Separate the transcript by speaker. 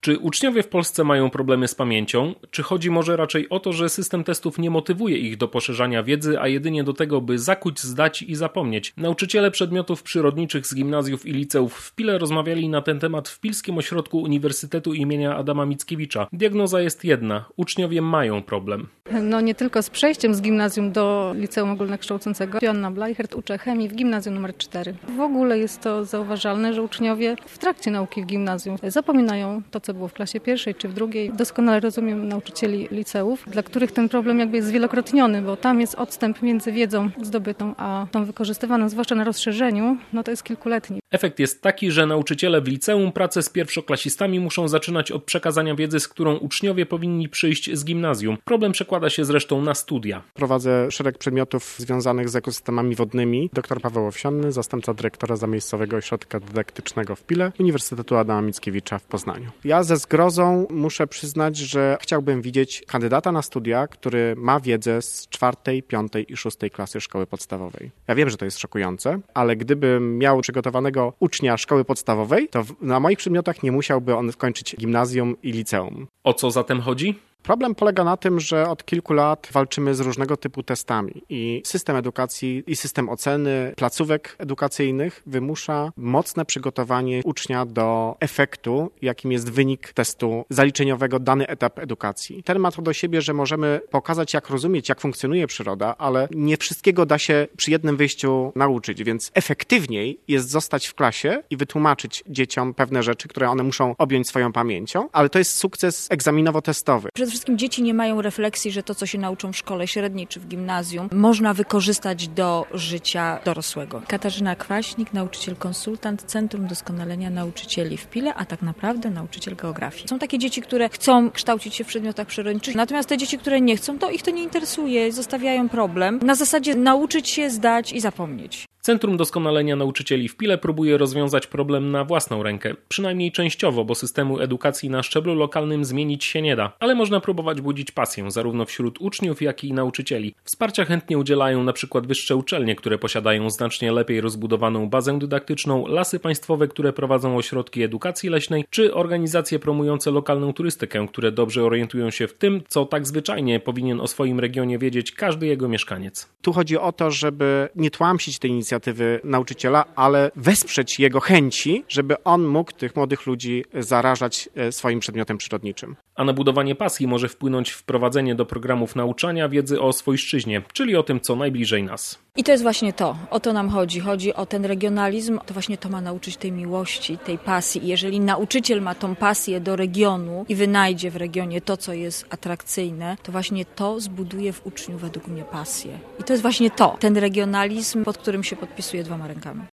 Speaker 1: Czy uczniowie w Polsce mają problemy z pamięcią? Czy chodzi może raczej o to, że system testów nie motywuje ich do poszerzania wiedzy, a jedynie do tego, by zakuć, zdać i zapomnieć? Nauczyciele przedmiotów przyrodniczych z gimnazjów i liceów w Pile rozmawiali na ten temat w Pilskim Ośrodku Uniwersytetu imienia Adama Mickiewicza. Diagnoza jest jedna. Uczniowie mają problem.
Speaker 2: Nie tylko z przejściem z gimnazjum do liceum ogólnokształcącego. Joanna Bleichert uczy chemii w gimnazjum nr 4. W ogóle jest to zauważalne, że uczniowie w trakcie nauki w gimnazjum zapominają to, co było w klasie pierwszej czy w drugiej. Doskonale rozumiem nauczycieli liceów, dla których ten problem jest zwielokrotniony, bo tam jest odstęp między wiedzą zdobytą a tą wykorzystywaną, zwłaszcza na rozszerzeniu, to jest kilkuletni.
Speaker 1: Efekt jest taki, że nauczyciele w liceum pracę z pierwszoklasistami muszą zaczynać od przekazania wiedzy, z którą uczniowie powinni przyjść z gimnazjum. Problem przekłada się zresztą na studia.
Speaker 3: Prowadzę szereg przedmiotów związanych z ekosystemami wodnymi. Dr Paweł Owsianny, zastępca dyrektora Zamiejscowego Ośrodka Dydaktycznego w Pile, Uniwersytetu Adama Mickiewicza w Poznaniu. Ja ze zgrozą muszę przyznać, że chciałbym widzieć kandydata na studia, który ma wiedzę z 4., 5. i 6. klasy szkoły podstawowej. Ja wiem, że to jest szokujące, ale gdybym miał przygotowanego ucznia szkoły podstawowej, to na moich przedmiotach nie musiałby on skończyć gimnazjum i liceum.
Speaker 1: O co zatem chodzi?
Speaker 3: Problem polega na tym, że od kilku lat walczymy z różnego typu testami i system edukacji i system oceny placówek edukacyjnych wymusza mocne przygotowanie ucznia do efektu, jakim jest wynik testu zaliczeniowego dany etap edukacji. Ten ma to do siebie, że możemy pokazać, jak rozumieć, jak funkcjonuje przyroda, ale nie wszystkiego da się przy jednym wyjściu nauczyć, więc efektywniej jest zostać w klasie i wytłumaczyć dzieciom pewne rzeczy, które one muszą objąć swoją pamięcią, ale to jest sukces egzaminowo-testowy.
Speaker 4: Przede wszystkim dzieci nie mają refleksji, że to, co się nauczą w szkole średniej czy w gimnazjum, można wykorzystać do życia dorosłego. Katarzyna Kwaśnik, nauczyciel konsultant Centrum Doskonalenia Nauczycieli w Pile, a tak naprawdę nauczyciel geografii. Są takie dzieci, które chcą kształcić się w przedmiotach przyrodniczych, natomiast te dzieci, które nie chcą, to ich to nie interesuje, zostawiają problem. Na zasadzie nauczyć się, zdać i zapomnieć.
Speaker 1: Centrum Doskonalenia Nauczycieli w Pile próbuje rozwiązać problem na własną rękę. Przynajmniej częściowo, bo systemu edukacji na szczeblu lokalnym zmienić się nie da. Ale można próbować budzić pasję, zarówno wśród uczniów, jak i nauczycieli. Wsparcia chętnie udzielają np. wyższe uczelnie, które posiadają znacznie lepiej rozbudowaną bazę dydaktyczną, lasy państwowe, które prowadzą ośrodki edukacji leśnej, czy organizacje promujące lokalną turystykę, które dobrze orientują się w tym, co tak zwyczajnie powinien o swoim regionie wiedzieć każdy jego mieszkaniec.
Speaker 3: Tu chodzi o to, żeby nie tłamsić tej inicjatywy nauczyciela, ale wesprzeć jego chęci, żeby on mógł tych młodych ludzi zarażać swoim przedmiotem przyrodniczym.
Speaker 1: A na budowanie pasji może wpłynąć wprowadzenie do programów nauczania wiedzy o swojszczyźnie, czyli o tym, co najbliżej nas.
Speaker 4: I to jest właśnie to. O to nam chodzi. Chodzi o ten regionalizm. To właśnie to ma nauczyć tej miłości, tej pasji. I jeżeli nauczyciel ma tą pasję do regionu i wynajdzie w regionie to, co jest atrakcyjne, to właśnie to zbuduje w uczniu według mnie pasję. I to jest właśnie to. Ten regionalizm, pod którym się podpisuje 2 rękami.